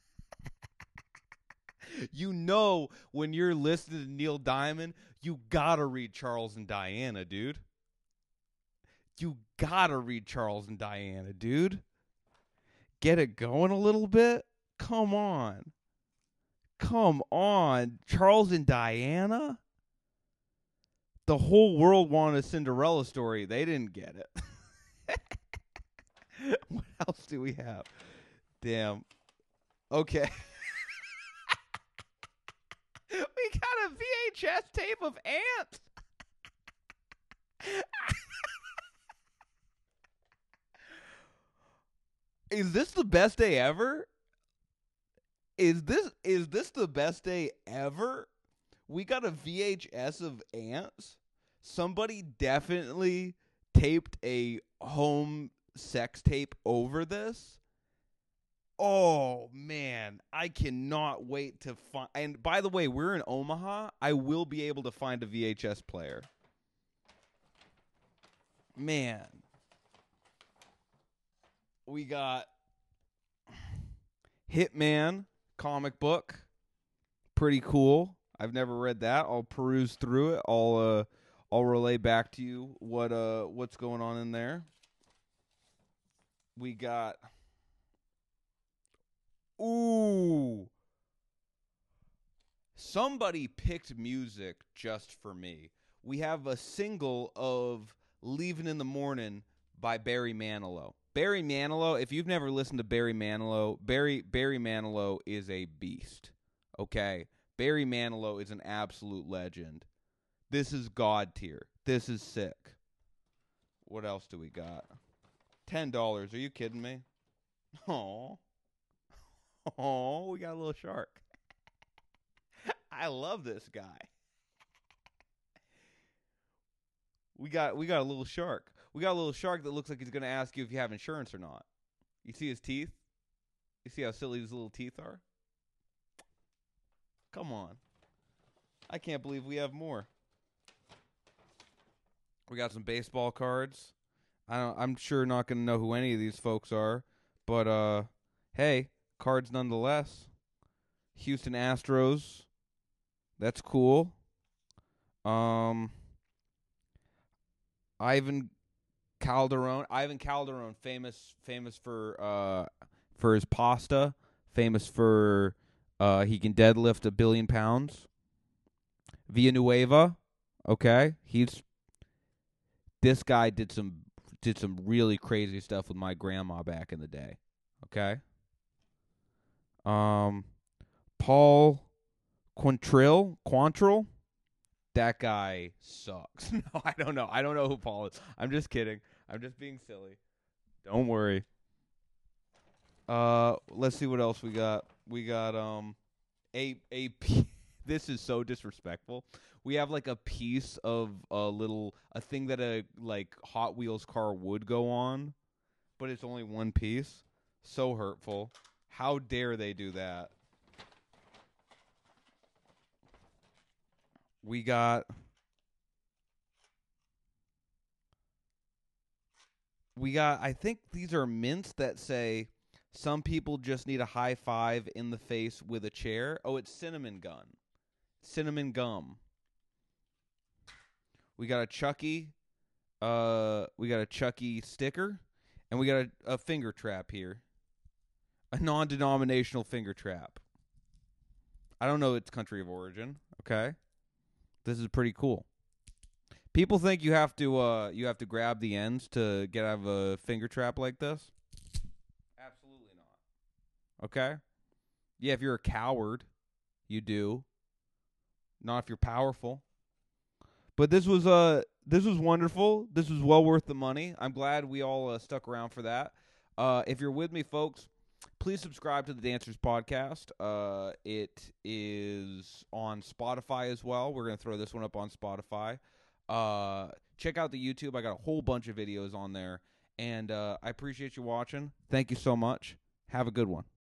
You know, when you're listening to Neil Diamond, you gotta read Charles and Diana, dude. You gotta read Charles and Diana, dude. Get it going a little bit? Come on. Come on. Charles and Diana? The whole world wanted a Cinderella story. They didn't get it. What else do we have? Damn. Okay. We got a V H S tape of Ants. Is this the best day ever? Is this is this the best day ever? We got a V H S of Ants. Somebody definitely taped a home sex tape over this. Oh, man, I cannot wait to find... And by the way, we're in Omaha. I will be able to find a V H S player. Man. We got Hitman comic book. Pretty cool. I've never read that. I'll peruse through it. I'll uh, I'll relay back to you what uh what's going on in there. We got... Ooh. Somebody picked music just for me. We have a single of Leaving in the Morning by Barry Manilow. Barry Manilow, if you've never listened to Barry Manilow, Barry Barry Manilow is a beast. Okay? Barry Manilow is an absolute legend. This is God tier. This is sick. What else do we got? ten dollars. Are you kidding me? Aw. Oh, we got a little shark. I love this guy. We got we got a little shark. We got a little shark that looks like he's going to ask you if you have insurance or not. You see his teeth? You see how silly his little teeth are? Come on. I can't believe we have more. We got some baseball cards. I don't I'm sure not going to know who any of these folks are, but uh hey, cards nonetheless. Houston Astros. That's cool. Um, Ivan Calderon. Ivan Calderon, famous famous for uh for his pasta, famous for Uh, he can deadlift a billion pounds. Villanueva, okay, he's this guy did some did some really crazy stuff with my grandma back in the day. Okay. Um, Paul Quantrill, Quantrill, that guy sucks. No, I don't know. I don't know who Paul is. I'm just kidding. I'm just being silly. Don't worry. Uh, let's see what else we got. We got um, a a. This is so disrespectful. We have like a piece of a little a thing that a like Hot Wheels car would go on, but it's only one piece. So hurtful. How dare they do that? We got we got I think these are mints that say some people just need a high five in the face with a chair. Oh, it's cinnamon gun. Cinnamon gum. We got a Chucky uh we got a Chucky sticker and we got a, a finger trap here. A non-denominational finger trap. I don't know its country of origin, okay? This is pretty cool. People think you have to uh you have to grab the ends to get out of a finger trap like this. Absolutely not. Okay? Yeah, if you're a coward, you do. Not if you're powerful. But this was uh this was wonderful. This was well worth the money. I'm glad we all uh, stuck around for that. Uh, if you're with me, folks, please subscribe to the Dancers Podcast. Uh, it is on Spotify as well. We're gonna throw this one up on Spotify. Uh, check out the YouTube. I got a whole bunch of videos on there, and uh, I appreciate you watching. Thank you so much. Have a good one.